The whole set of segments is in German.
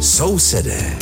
Sousedé.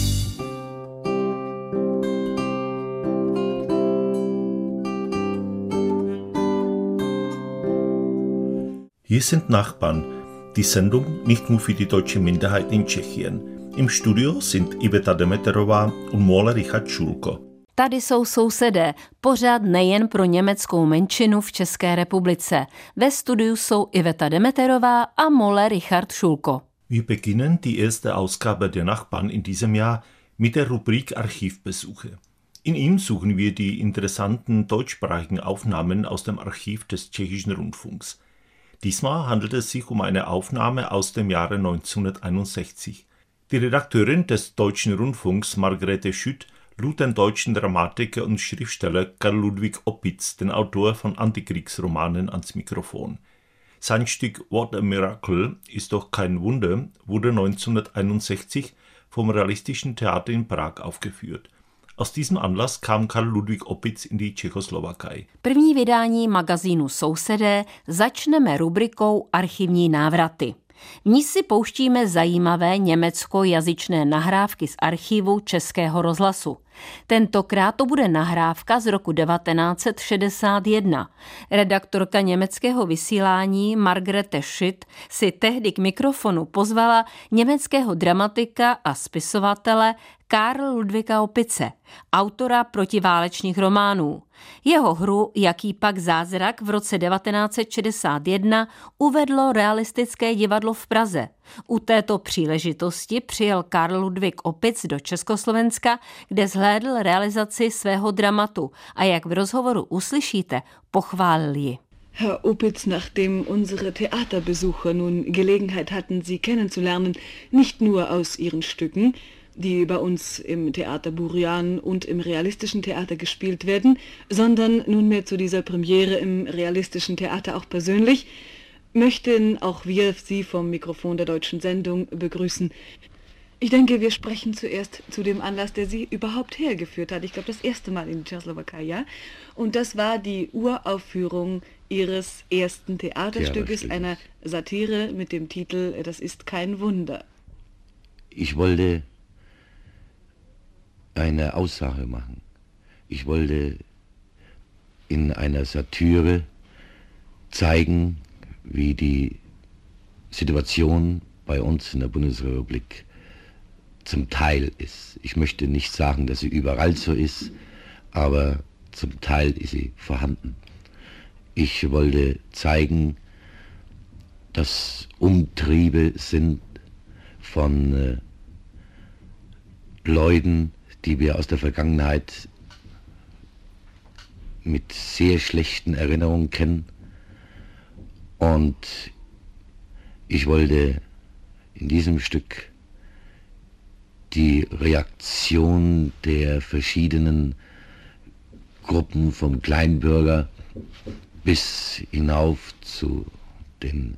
Hier sind Nachbarn, die Sendung nicht nur für die deutsche Minderheit in Tschechien. Im Studio sind Iveta Demeterová und Mola Richard Schulko. Tady jsou sousedé, pořád nejen pro německou menšinu v České republice. Ve studiu jsou Iveta Demeterová a Mola Richard Schulko. Wir beginnen die erste Ausgabe der Nachbarn in diesem Jahr mit der Rubrik Archivbesuche. In ihm suchen wir die interessanten deutschsprachigen Aufnahmen aus dem Archiv des Tschechischen Rundfunks. Diesmal handelt es sich um eine Aufnahme aus dem Jahre 1961. Die Redakteurin des Deutschen Rundfunks, Margarete Schütt, lud den deutschen Dramatiker und Schriftsteller Karl Ludwig Opitz, den Autor von Antikriegsromanen, ans Mikrofon. Sein Stück What a Miracle ist doch kein Wunder wurde 1961 vom Realistischen Theater in Prag aufgeführt. Aus diesem Anlass kam Karl Ludwig Opitz in die Tschechoslowakei. První vydání magazínu Sousedé začneme rubrikou Archivní návraty. V ní si pouštíme zajímavé německojazyčné nahrávky z archivu Českého rozhlasu. Tentokrát to bude nahrávka z roku 1961. Redaktorka německého vysílání Margarete Schütt si tehdy k mikrofonu pozvala německého dramatika a spisovatele Karla Ludwiga Opitze, autora protiválečných románů. Jeho hru Jaký pak zázrak v roce 1961 uvedlo realistické divadlo v Praze. U této příležitosti přijel Karl Ludwig Opitz do Československa, kde zhlédl realizaci svého dramatu a jak v rozhovoru uslyšíte, pochválil ji. Herr Opitz, nachdem unsere Theaterbesucher nun Gelegenheit hatten, Sie kennenzulernen, nicht nur aus Ihren Stücken, die bei uns im Theater Burian und im Realistischen Theater gespielt werden, sondern nunmehr zu dieser Premiere im Realistischen Theater auch persönlich, möchten auch wir Sie vom Mikrofon der deutschen Sendung begrüßen. Ich denke, wir sprechen zuerst zu dem Anlass, der Sie überhaupt hergeführt hat. Ich glaube, das erste Mal in die Tschechoslowakei, ja? Und das war die Uraufführung Ihres ersten Theaterstückes, einer Satire mit dem Titel Das ist kein Wunder. Ich wollte eine Aussage machen. Ich wollte in einer Satire zeigen, wie die Situation bei uns in der Bundesrepublik zum Teil ist. Ich möchte nicht sagen, dass sie überall so ist, aber zum Teil ist sie vorhanden. Ich wollte zeigen, dass Umtriebe sind von Leuten, die wir aus der Vergangenheit mit sehr schlechten Erinnerungen kennen. Und ich wollte in diesem Stück die Reaktion der verschiedenen Gruppen vom Kleinbürger bis hinauf zu den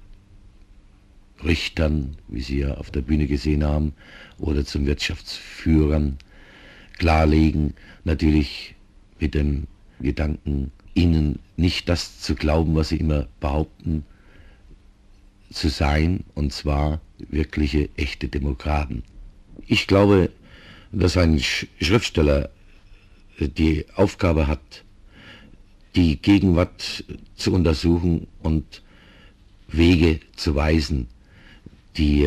Richtern, wie Sie ja auf der Bühne gesehen haben, oder zum Wirtschaftsführern klarlegen, natürlich mit dem Gedanken, ihnen nicht das zu glauben, was sie immer behaupten, zu sein, und zwar wirkliche, echte Demokraten. Ich glaube, dass ein Schriftsteller die Aufgabe hat, die Gegenwart zu untersuchen und Wege zu weisen, die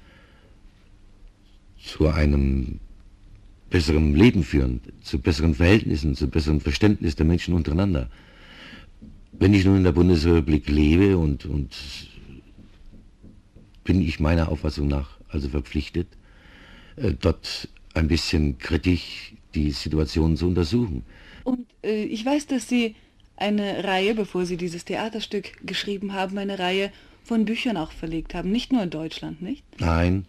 zu einem besseren Leben führen, zu besseren Verhältnissen, zu besseren Verständnis der Menschen untereinander. Wenn ich nun in der Bundesrepublik lebe und bin ich meiner Auffassung nach also verpflichtet, dort ein bisschen kritisch die Situation zu untersuchen. Und ich weiß, dass Sie eine Reihe, bevor Sie dieses Theaterstück geschrieben haben, eine Reihe von Büchern auch verlegt haben, nicht nur in Deutschland, nicht? Nein,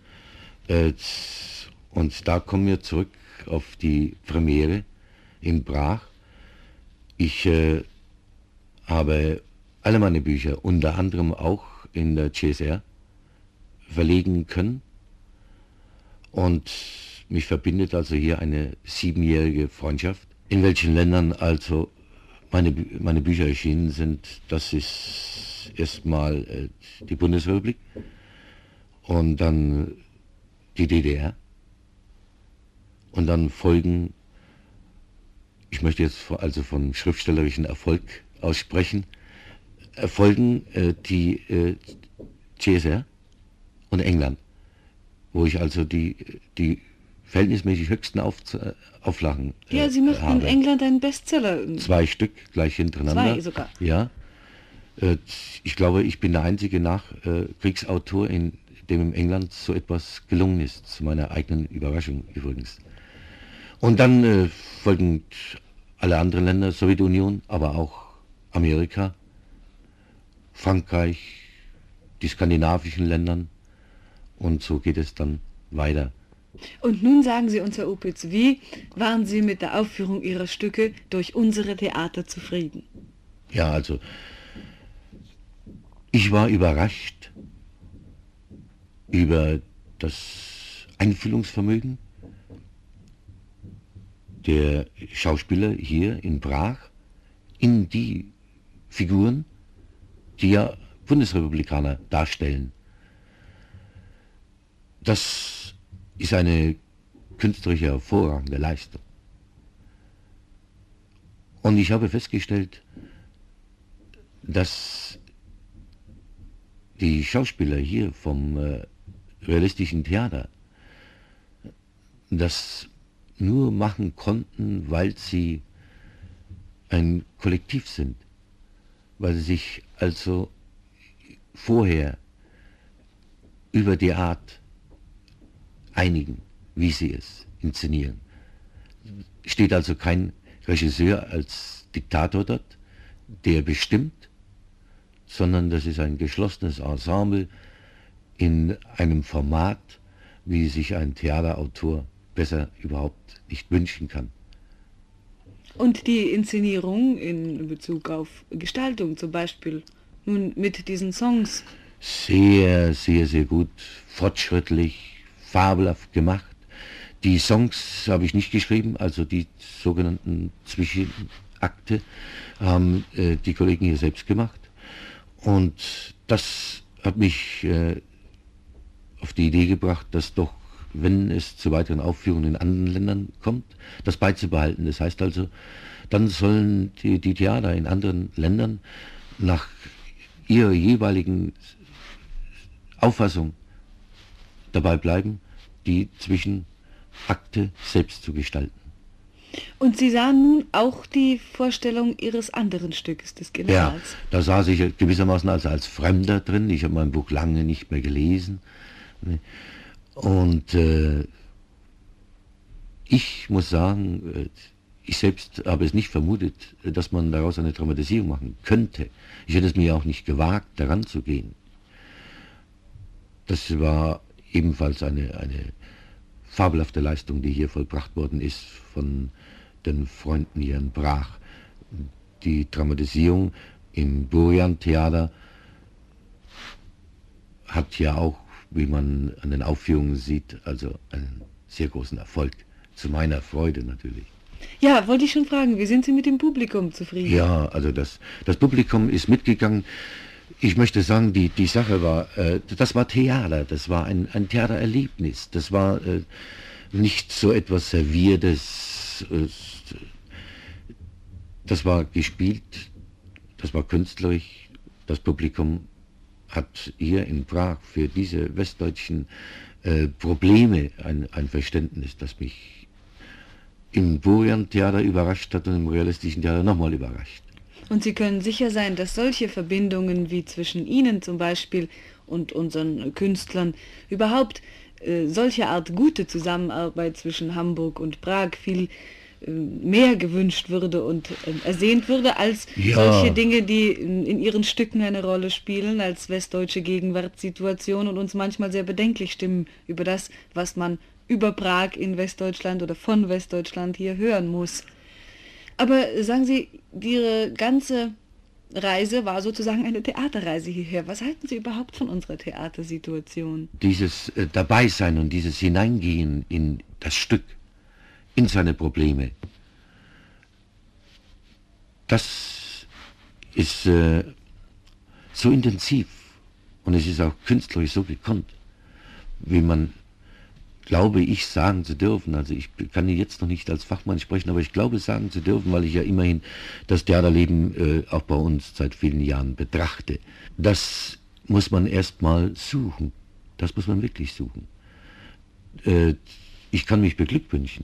und da kommen wir zurück auf die Premiere in Prag. Ich habe alle meine Bücher, unter anderem auch in der CSR, verlegen können. Und mich verbindet also hier eine 7-jährige Freundschaft. In welchen Ländern also meine Bücher erschienen sind, das ist erstmal die Bundesrepublik und dann die DDR. Und dann folgen, ich möchte jetzt also von schriftstellerischen Erfolg aussprechen, folgen die CSR und England, wo ich also die verhältnismäßig höchsten Auflagen ja, Sie machten habe. in England einen Bestseller. 2 Stück gleich hintereinander. 2 sogar. Ja. Ich glaube, ich bin der einzige Nachkriegsautor, in dem in England so etwas gelungen ist, zu meiner eigenen Überraschung übrigens. Und dann folgen alle anderen Länder, Sowjetunion, aber auch Amerika, Frankreich, die skandinavischen Ländern, und so geht es dann weiter. Und nun sagen Sie uns, Herr Opitz, wie waren Sie mit der Aufführung Ihrer Stücke durch unsere Theater zufrieden? Ja, also ich war überrascht über das Einfühlungsvermögen der Schauspieler hier in Prag in die Figuren, die ja Bundesrepublikaner darstellen. Das ist eine künstlerische hervorragende Leistung. Und ich habe festgestellt, dass die Schauspieler hier vom realistischen Theater das nur machen konnten, weil sie ein Kollektiv sind, weil sie sich also vorher über die Art einigen, wie sie es inszenieren. Steht also kein Regisseur als Diktator dort, der bestimmt, sondern das ist ein geschlossenes Ensemble in einem Format, wie sich ein Theaterautor besser überhaupt nicht wünschen kann. Und die Inszenierung in Bezug auf Gestaltung zum Beispiel, nun mit diesen Songs? Sehr, sehr, sehr gut, fortschrittlich, fabelhaft gemacht. Die Songs habe ich nicht geschrieben, also die sogenannten Zwischenakte haben die Kollegen hier selbst gemacht. Und das hat mich auf die Idee gebracht, dass doch, wenn es zu weiteren Aufführungen in anderen Ländern kommt, das beizubehalten. Das heißt also, dann sollen die Theater in anderen Ländern nach ihrer jeweiligen Auffassung dabei bleiben, die Zwischenakte selbst zu gestalten. Und Sie sahen nun auch die Vorstellung Ihres anderen Stückes, des Generals. Ja, da saß ich gewissermaßen also als Fremder drin. Ich habe mein Buch lange nicht mehr gelesen. Und ich muss sagen, ich selbst habe es nicht vermutet, dass man daraus eine Dramatisierung machen könnte. Ich hätte es mir auch nicht gewagt, daran zu gehen. Das war ebenfalls eine fabelhafte Leistung, die hier vollbracht worden ist von den Freunden hier in Prag. Die Dramatisierung im Burian-Theater hat ja auch, wie man an den Aufführungen sieht, also einen sehr großen Erfolg. Zu meiner Freude natürlich. Ja, wollte ich schon fragen, wie sind Sie mit dem Publikum zufrieden? Ja, also das Publikum ist mitgegangen. Ich möchte sagen, die Sache war, das war Theater, das war ein Theatererlebnis, das war nicht so etwas Serviertes, das war gespielt, das war künstlerisch, das Publikum hat hier in Prag für diese westdeutschen Probleme ein Verständnis, das mich im Burian-Theater überrascht hat und im realistischen Theater nochmal überrascht. Und Sie können sicher sein, dass solche Verbindungen wie zwischen Ihnen zum Beispiel und unseren Künstlern, überhaupt solche Art gute Zusammenarbeit zwischen Hamburg und Prag viel mehr gewünscht würde und ersehnt würde, als solche Dinge, die in Ihren Stücken eine Rolle spielen, als westdeutsche Gegenwartssituation und uns manchmal sehr bedenklich stimmen über das, was man über Prag in Westdeutschland oder von Westdeutschland hier hören muss. Aber sagen Sie, Ihre ganze Reise war sozusagen eine Theaterreise hierher. Was halten Sie überhaupt von unserer Theatersituation? Dieses Dabeisein und dieses Hineingehen in das Stück, in seine Probleme, das ist so intensiv und es ist auch künstlerisch so gekonnt, wie man glaube ich, sagen zu dürfen, also ich kann jetzt noch nicht als Fachmann sprechen, aber ich glaube, sagen zu dürfen, weil ich ja immerhin das Theaterleben auch bei uns seit vielen Jahren betrachte. Das muss man erstmal suchen. Das muss man wirklich suchen. Ich kann mich beglückwünschen,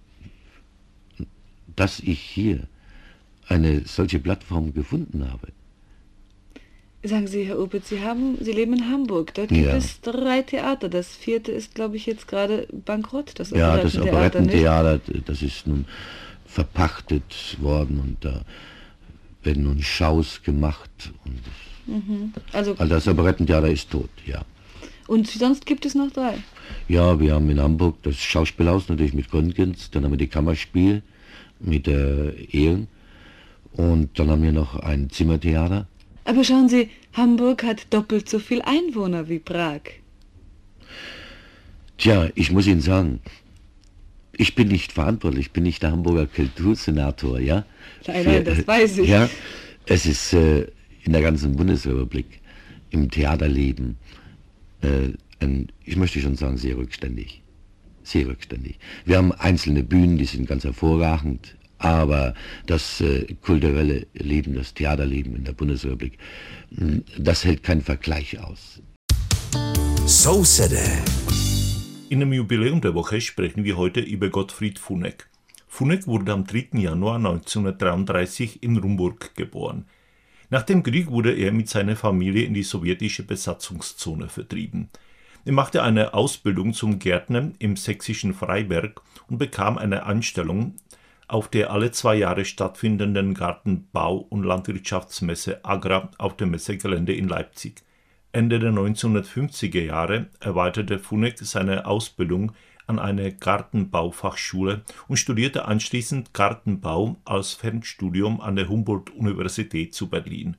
dass ich hier eine solche Plattform gefunden habe. Sagen Sie, Herr Opitz, Sie leben in Hamburg. Dort gibt es 3 Theater. Das 4. ist, glaube ich, jetzt gerade bankrott. Das Operettentheater, das ist nun verpachtet worden und da werden nun Schaus gemacht. Und also das Operettentheater ist tot, ja. Und sonst gibt es noch 3? Ja, wir haben in Hamburg das Schauspielhaus natürlich mit Gründgens, dann haben wir die Kammerspiel mit Ehren und dann haben wir noch ein Zimmertheater. Aber schauen Sie, Hamburg hat doppelt so viel Einwohner wie Prag. Tja, ich muss Ihnen sagen, ich bin nicht verantwortlich, ich bin nicht der Hamburger Kultursenator, ja? Nein, das weiß ich. Ja, es ist in der ganzen Bundesrepublik im Theaterleben, ich möchte schon sagen, sehr rückständig. Sehr rückständig. Wir haben einzelne Bühnen, die sind ganz hervorragend, aber das kulturelle Leben, das Theaterleben in der Bundesrepublik, das hält keinen Vergleich aus. So City. In dem Jubiläum der Woche sprechen wir heute über Gottfried Funneck. Funneck wurde am 3. Januar 1933 in Rumburg geboren. Nach dem Krieg wurde er mit seiner Familie in die sowjetische Besatzungszone vertrieben. Er machte eine Ausbildung zum Gärtner im sächsischen Freiberg und bekam eine Anstellung auf der alle 2 Jahre stattfindenden Gartenbau- und Landwirtschaftsmesse Agra auf dem Messegelände in Leipzig. Ende der 1950er Jahre erweiterte Funneck seine Ausbildung an einer Gartenbaufachschule und studierte anschließend Gartenbau als Fernstudium an der Humboldt-Universität zu Berlin.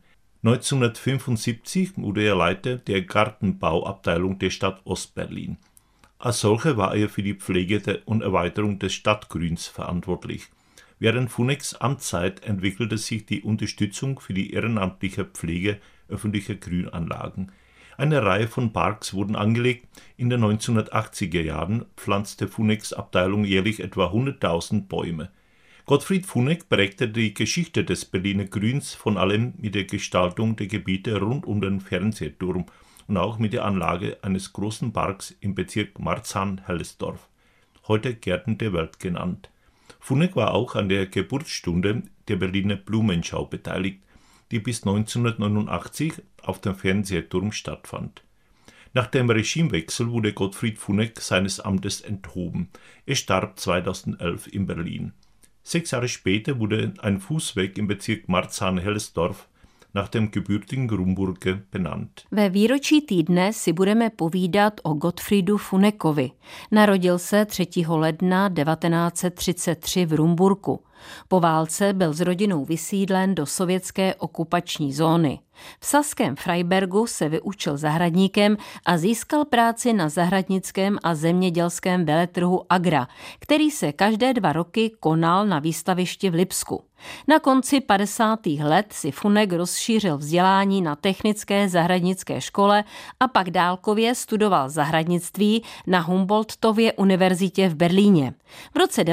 1975 wurde er Leiter der Gartenbauabteilung der Stadt Ostberlin. Als solcher war er für die Pflege und Erweiterung des Stadtgrüns verantwortlich. Während Funnecks Amtszeit entwickelte sich die Unterstützung für die ehrenamtliche Pflege öffentlicher Grünanlagen. Eine Reihe von Parks wurden angelegt. In den 1980er Jahren pflanzte Funnecks Abteilung jährlich etwa 100.000 Bäume. Gottfried Funneck prägte die Geschichte des Berliner Grüns vor allem mit der Gestaltung der Gebiete rund um den Fernsehturm und auch mit der Anlage eines großen Parks im Bezirk Marzahn-Hellersdorf, heute Gärten der Welt genannt. Funneck war auch an der Geburtsstunde der Berliner Blumenschau beteiligt, die bis 1989 auf dem Fernsehturm stattfand. Nach dem Regimewechsel wurde Gottfried Funneck seines Amtes enthoben. Er starb 2011 in Berlin. 6 Jahre später wurde ein Fußweg im Bezirk Marzahn-Hellersdorf nach dem gebürtigen Rumburge benannt. Ve výročí týdne si budeme povídat o Gottfriedu Funneckovi. Narodil se 3. ledna 1933 v Rumburku. Po válce byl s rodinou vysídlen do sovětské okupační zóny. V saském Freibergu se vyučil zahradníkem a získal práci na zahradnickém a zemědělském veletrhu Agra, který se každé 2 roky konal na výstavišti v Lipsku. Na konci 50. let si Funneck rozšířil vzdělání na technické zahradnické škole a pak dálkově studoval zahradnictví na Humboldtově univerzitě v Berlíně. V roce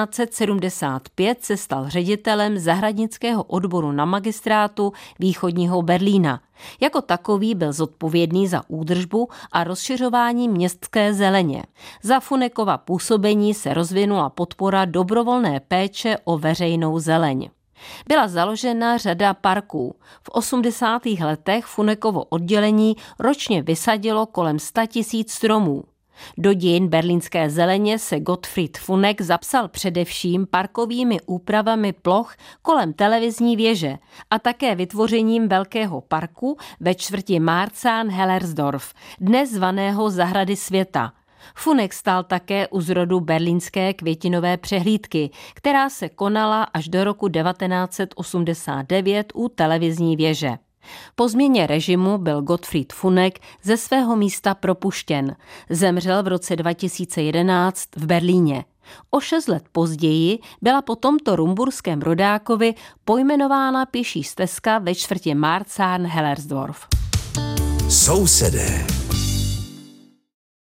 1975 se stal ředitelem zahradnického odboru na magistrátu východního Berlína. Jako takový byl zodpovědný za údržbu a rozšiřování městské zeleně. Za Funneckova působení se rozvinula podpora dobrovolné péče o veřejnou zeleň. Byla založena řada parků. V 80. letech Funneckovo oddělení ročně vysadilo kolem 100 000 stromů. Do dějin berlínské zeleně se Gottfried Funneck zapsal především parkovými úpravami ploch kolem televizní věže a také vytvořením velkého parku ve čtvrti Marzahn-Hellersdorf, dnes zvaného Zahrady světa. Funneck stál také u zrodu berlínské květinové přehlídky, která se konala až do roku 1989 u televizní věže. Po změně režimu byl Gottfried Funneck ze svého místa propuštěn. Zemřel v roce 2011 v Berlíně. O 6 let později byla po tomto rumburském rodákovi pojmenována pěší stezka ve čtvrti Marzahn-Hellersdorf. So City.